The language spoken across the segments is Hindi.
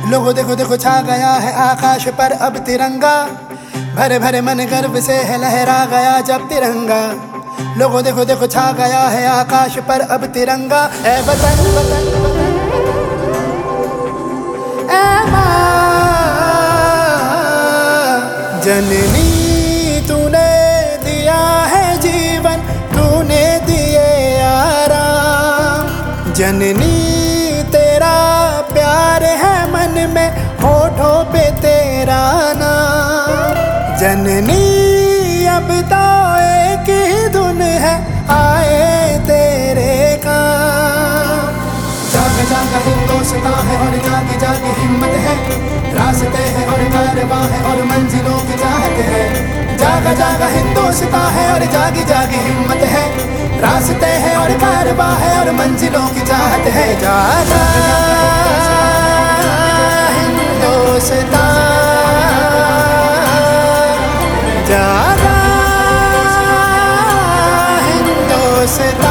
लोगों देखो देखो छा गया है आकाश पर अब तिरंगा, भरे भरे मन गर्व से है लहरा गया जब तिरंगा। लोगों देखो देखो छा गया है आकाश पर अब तिरंगा। ऐ वतन वतन ऐ माँ जननी, तूने दिया है जीवन, तूने दिए आराम। जननी तेरा प्यार है मन में, होठों पे तेरा नाम। जननी अब तो एक ही धुन है, आए तेरे काम। जाग जाग हिंदुस्तां है और जागी जागी हिम्मत है, रास्ते हैं और कारवां है और मंजिलों की चाहत है। जागा जागा हिंदुस्तां है और जागी जागी हिम्मत है, रास्ते हैं और कारवां है और मंजिलों की चाहत है। जागा हिंदुस्तां, जागा हिंदुस्तां।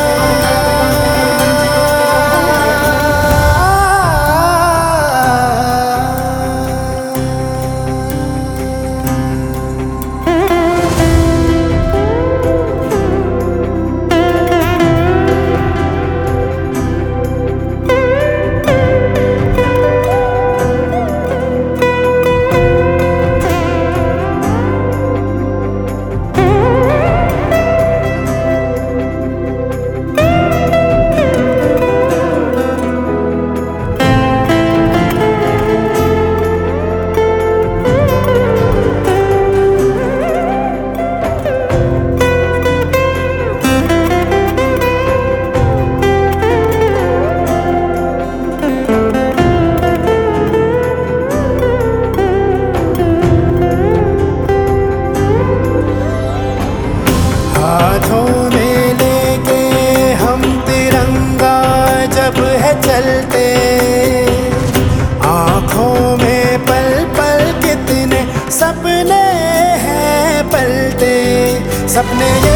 हाथों में लेके हम तिरंगा जब है चलते, आँखों में पल पल कितने सपने हैं पलते। सपने